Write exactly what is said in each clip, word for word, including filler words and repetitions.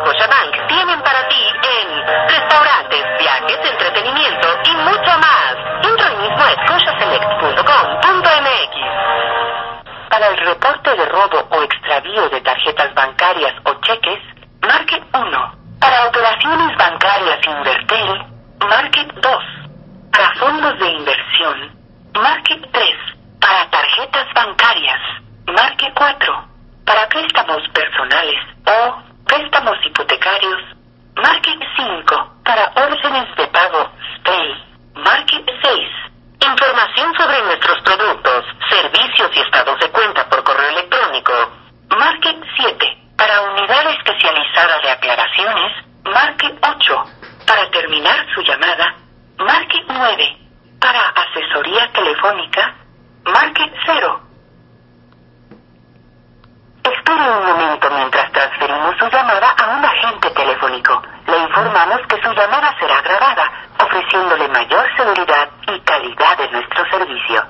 Scotiabank tienen para ti en restaurantes, viajes, entretenimiento y mucho más. Entra hoy mismo a scotia select punto com punto m x. Para el reporte de robo o extravío de tarjetas bancarias o cheques, marque uno. Para operaciones bancarias Invertel, marque dos. Para fondos de inversión, marque tres. Para tarjetas bancarias, marque cuatro. Para préstamos personales o préstamos hipotecarios, marque cinco. Para órdenes de pago Pay, marque seis. Información sobre nuestros productos, servicios y estados de cuenta por correo electrónico, marque siete. Para unidad especializada de aclaraciones, marque ocho. Para terminar su llamada, marque nueve. Para asesoría telefónica, marque cero. Espere un momento mientras transferimos su llamada a un agente telefónico. Le informamos que su llamada será grabada, ofreciéndole mayor seguridad y calidad de nuestro servicio.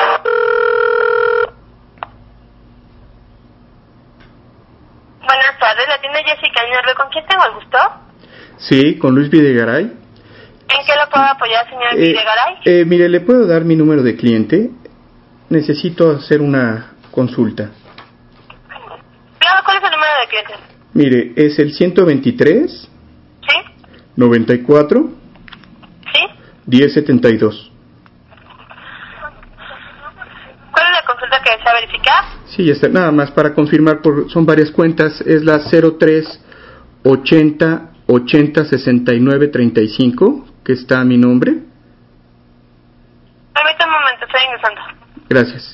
Buenas tardes, la tienda Jessica Inerbe. ¿Con quién tengo el gusto? Sí, con Luis Videgaray. ¿En qué lo puedo apoyar, señor Eh, Videgaray? eh, mire, ¿le puedo dar mi número de cliente? Necesito hacer una consulta. Claro, ¿cuál es el número de cliente? Mire, es el ciento veintitrés, ¿Sí? noventa y cuatro, ¿Sí? diez setenta y dos. ¿Cuál es la consulta que desea verificar? Sí, ya está. Nada más para confirmar, por, son varias cuentas. Es la cero tres ochenta ochenta sesenta y nueve treinta y cinco, que está a mi nombre. Permítame un momento, estoy ingresando. Gracias.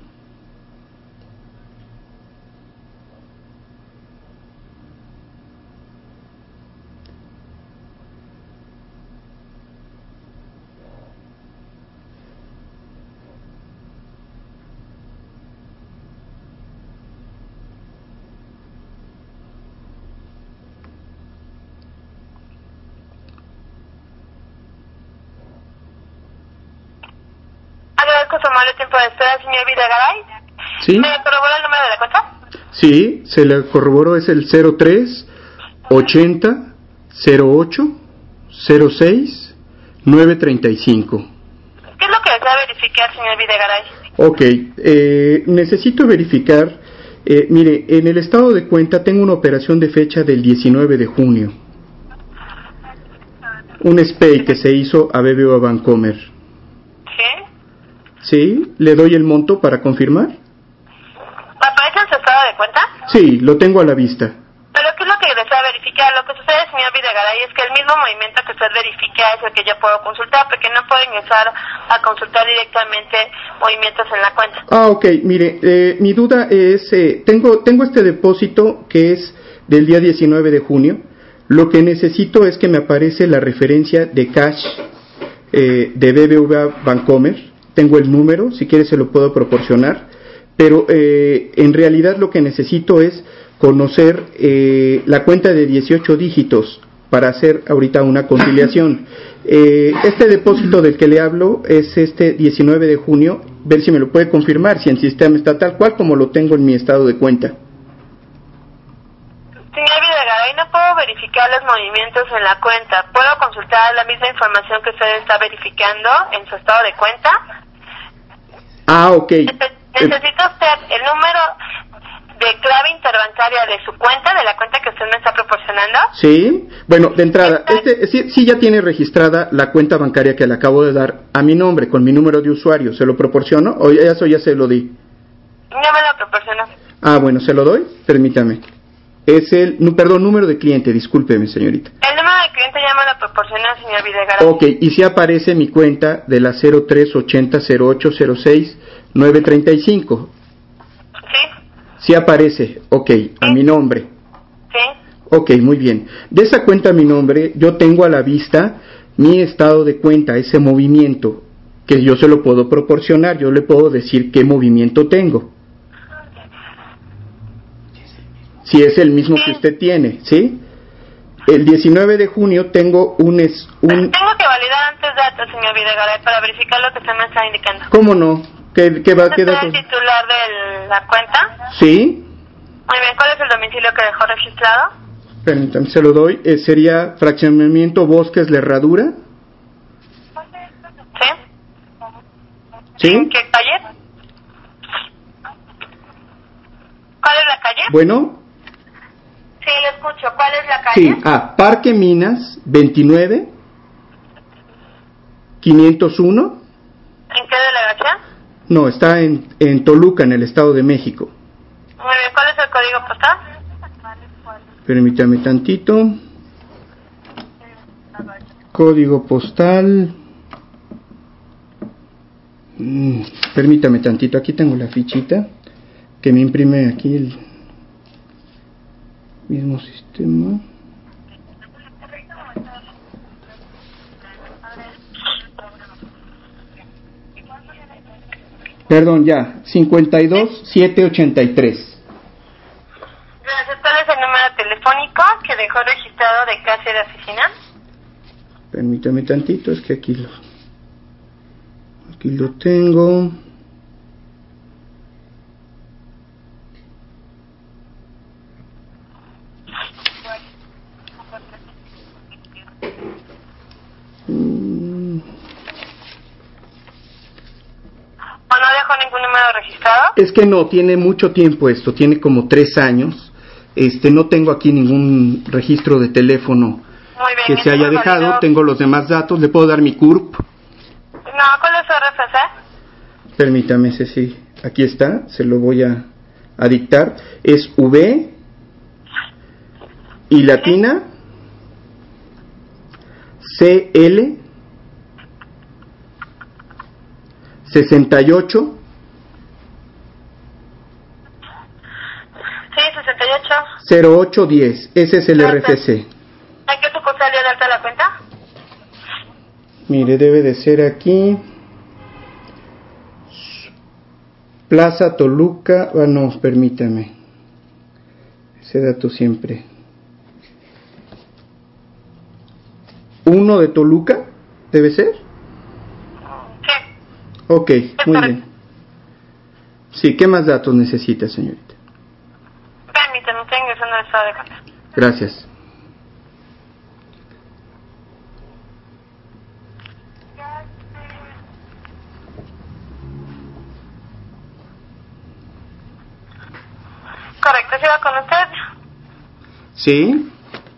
Agradezco su amable tiempo de espera, señor Videgaray. ¿Sí? ¿Me corrobora el número de la cuenta? Sí, se le corroboró, es el cero tres ochenta cero ocho cero seis nueve treinta y cinco. ¿Qué es lo que desea verificar, señor Videgaray? Ok, eh, necesito verificar, eh, mire, en el estado de cuenta tengo una operación de fecha del diecinueve de junio. Un S P A Y que se hizo a B B V A Bancomer. ¿Sí? ¿Sí? ¿Le doy el monto para confirmar? ¿Aparece en su estado de cuenta? Sí, lo tengo a la vista. ¿Pero qué es lo que desea verificar? Lo que sucede, señor Videgaray, es que el mismo movimiento que usted verifica es el que yo puedo consultar, porque no puedo ingresar a consultar directamente movimientos en la cuenta. Ah, ok, mire, eh, mi duda es, eh, tengo, tengo este depósito que es del día diecinueve de junio. Lo que necesito es que me aparece la referencia de cash eh, de B B V A Bancomer. Tengo el número, si quiere se lo puedo proporcionar, pero eh, en realidad lo que necesito es conocer eh, la cuenta de dieciocho dígitos para hacer ahorita una conciliación. Eh, este depósito del que le hablo es este diecinueve de junio, ver si me lo puede confirmar, si el sistema está tal cual como lo tengo en mi estado de cuenta. Señor Videgaray, no puedo verificar los movimientos en la cuenta. ¿Puedo consultar la misma información que usted está verificando en su estado de cuenta? Ah, ok. Necesita usted el número de clave interbancaria de su cuenta, de la cuenta que usted me está proporcionando. Sí, bueno, de entrada, este sí, sí ya tiene registrada la cuenta bancaria que le acabo de dar a mi nombre, con mi número de usuario. ¿Se lo proporciono? ¿O ya eso ya se lo di? No me lo proporcionó. Ah, bueno, ¿se lo doy? Permítame. Es el, no, perdón, número de cliente, discúlpeme, señorita. El número de cliente ya me lo proporcionó, señor Videgaray. Ok, y si aparece mi cuenta de la cero tres ochenta cero ocho cero seis nueve treinta y cinco. ¿Sí? Sí aparece, ok, a ¿Sí? mi nombre. Sí. Ok, muy bien. De esa cuenta a mi nombre, yo tengo a la vista mi estado de cuenta, ese movimiento, que yo se lo puedo proporcionar, yo le puedo decir qué movimiento tengo. Si es el mismo sí. que usted tiene, ¿sí? El diecinueve de junio tengo un... Es, un... Tengo que validar antes datos, señor Videgaray, para verificar lo que usted me está indicando. ¿Cómo no? ¿Qué, qué va a ¿Usted quedar? es el titular de la cuenta? Sí. Muy bien, ¿cuál es el domicilio que dejó registrado? Permítame, se lo doy. Eh, sería fraccionamiento Bosques La Herradura. ¿Sí? ¿Sí? ¿En qué calle? ¿Cuál es la calle? Bueno. Sí, le escucho. ¿Cuál es la calle? Sí, ah, Parque Minas veintinueve quinientos uno. ¿En qué delegación? No, está en, en Toluca, en el Estado de México. Muy bien, ¿cuál es el código postal? Permítame tantito. Código postal. Mm, permítame tantito, aquí tengo la fichita que me imprime aquí el mismo sistema. Perdón, ya, cincuenta y dos mil setecientos ochenta y tres. Gracias. ¿Cuál es el número telefónico que dejó registrado de casa y de oficina? Permítame tantito, es que aquí lo, aquí lo tengo. ¿O no dejó ningún número registrado? Es que no, tiene mucho tiempo esto, tiene como tres años. Este, no tengo aquí ningún registro de teléfono Muy bien, que se haya dejado. válido. Tengo los demás datos. ¿Le puedo dar mi C U R P? No, ¿cuál es su R F C? Permítame, ese sí. Aquí está, se lo voy a, a dictar. Es V y latina C L sesenta y ocho. Sí, sesenta y ocho. cero ocho diez. Ese es el R F C. ¿En qué sucursal dio de alta la cuenta? Mire, debe de ser aquí. Plaza Toluca. Ah, no, permítame. Ese dato siempre. ¿Uno de Toluca? ¿Debe ser? Sí. Ok, muy bien. Sí, ¿qué más datos necesita, señorita? Permítame, estoy ingresando al estado de cuenta. Gracias. Correcto, ¿se va con usted? ¿Sí?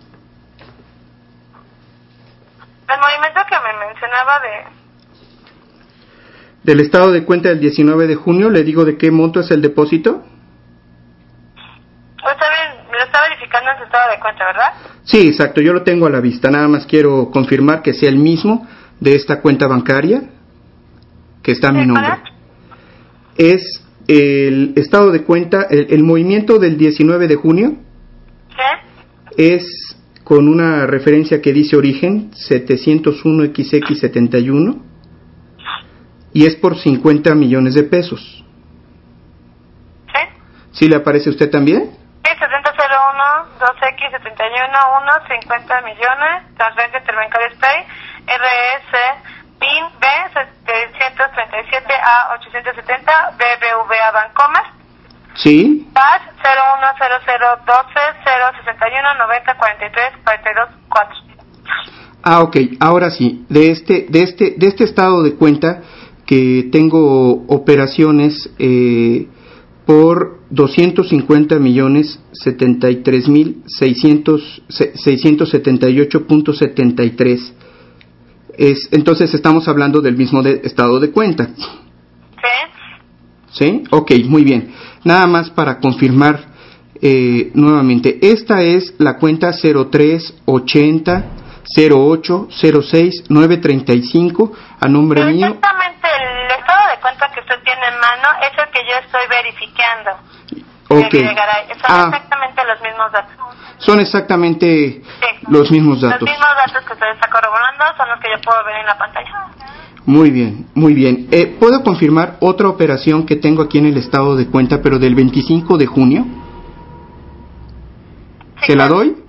El movimiento que me mencionaba de... Del estado de cuenta del diecinueve de junio, le digo de qué monto es el depósito. Usted me lo está verificando en su estado de cuenta, ¿verdad? Sí, exacto, yo lo tengo a la vista. Nada más quiero confirmar que sea el mismo de esta cuenta bancaria que está a mi nombre. Es el estado de cuenta, el, el movimiento del diecinueve de junio. ¿Sí? Es con una referencia que dice origen setecientos uno equis equis setenta y uno y es por cincuenta millones de pesos. ¿Sí? ¿Sí le aparece a usted también? Sí, setenta cero uno dos equis setenta y uno uno cincuenta millones, transferencia interbancaria Pay, R S P I N B setecientos treinta y siete A ochocientos setenta, B B V A Bancomer. Sí. P A S cero uno cero cero doce cero sesenta y uno noventa cuarenta y tres cuarenta y dos cuatro. Ah, ok. Ahora sí, de este, de este, de este estado de cuenta que tengo operaciones eh, por doscientos cincuenta millones setenta y tres mil seiscientos setenta y ocho punto setenta y tres. Es, entonces estamos hablando del mismo de, estado de cuenta. Sí. ¿Sí? Ok, muy bien. Nada más para confirmar eh, nuevamente. Esta es la cuenta cero tres ochenta cero ocho cero seis nueve treinta y cinco a nombre Pero mío. exactamente el estado de cuenta que usted tiene en mano es el que yo estoy verificando. Ok. Son Ah, exactamente los mismos datos. son exactamente Sí. los mismos datos. Los mismos datos que usted está corroborando son los que yo puedo ver en la pantalla. Muy bien, muy bien. Eh, ¿Puedo confirmar otra operación que tengo aquí en el estado de cuenta, pero del veinticinco de junio? Sí, ¿Se la claro. doy?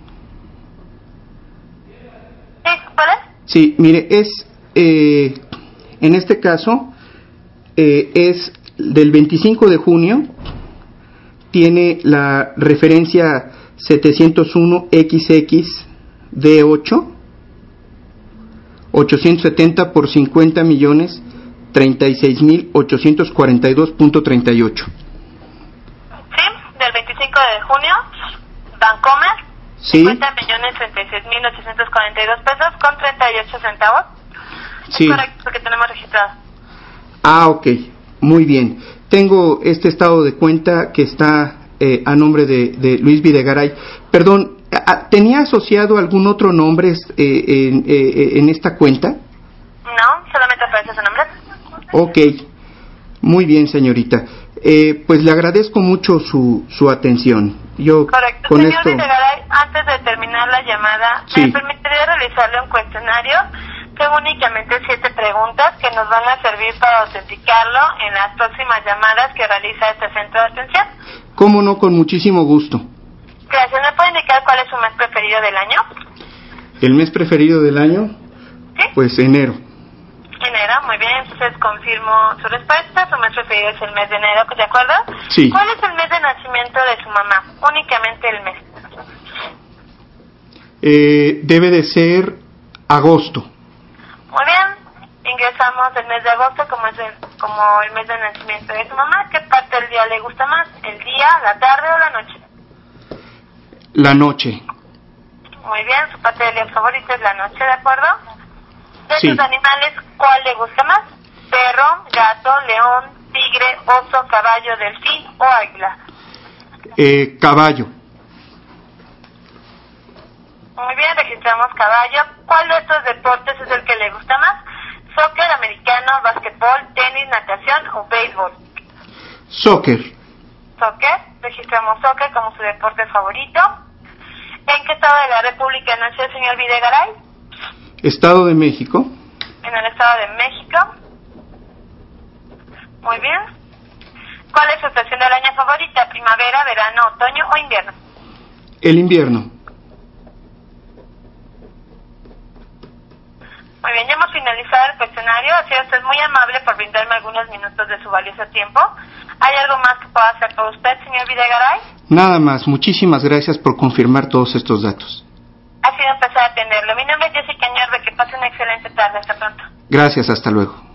Sí, ¿cuál es? Sí, mire, es, eh, en este caso, eh, es del veinticinco de junio, tiene la referencia setecientos uno equis equis de ocho, ochocientos setenta por cincuenta millones, treinta y seis mil ochocientos cuarenta y dos punto treinta y ocho. Sí, del veinticinco de junio, Bancomer, Sí. cincuenta millones treinta y seis mil ochocientos cuarenta y dos pesos con treinta y ocho centavos. Sí. Es correcto, porque tenemos registrado. Ah, ok, muy bien. Tengo este estado de cuenta que está eh, a nombre de, de Luis Videgaray. Perdón, ¿tenía asociado algún otro nombre eh, en, eh, en esta cuenta? No, solamente aparece su nombre. Ok, muy bien, señorita. Eh, pues le agradezco mucho su, su atención. Yo Correcto. con Señor esto... Videgaray, antes de terminar la llamada, Sí. ¿me permitiría realizarle un cuestionario? Tengo únicamente siete preguntas que nos van a servir para autenticarlo en las próximas llamadas que realiza este centro de atención. Cómo no, con muchísimo gusto. Gracias. ¿Me puede indicar cuál es su mes preferido del año? ¿El mes preferido del año? Sí. Pues enero. Enero, muy bien. Entonces confirmo su respuesta. Su mes preferido es el mes de enero, ¿de acuerdo? Sí. ¿Cuál es el mes de nacimiento de su mamá? Únicamente el mes. Eh, debe de ser agosto. Muy bien, ingresamos el mes de agosto como, es el, como el mes de nacimiento de su mamá. ¿Qué parte del día le gusta más? ¿El día, la tarde o la noche? La noche. Muy bien, su parte del día favorita es la noche, ¿de acuerdo? De Sí. sus animales, ¿cuál le gusta más? ¿Perro, gato, león, tigre, oso, caballo, delfín o águila? Eh, caballo. Muy bien, registramos caballo. ¿Cuál de estos deportes es el que le gusta más? ¿Soccer, americano, básquetbol, tenis, natación o béisbol? Soccer. Soccer, registramos soccer como su deporte favorito. ¿En qué estado de la República nació el señor Videgaray? Estado de México. En el estado de México. Muy bien. ¿Cuál es su estación del año favorita? ¿Primavera, verano, otoño o invierno? El invierno. Muy bien, ya hemos finalizado el cuestionario. Ha sido usted muy amable por brindarme algunos minutos de su valioso tiempo. ¿Hay algo más que pueda hacer por usted, señor Videgaray? Nada más. Muchísimas gracias por confirmar todos estos datos. Ha sido un placer atenderlo. Mi nombre es Jessica Ñorbe. Que pase una excelente tarde. Hasta pronto. Gracias, hasta luego.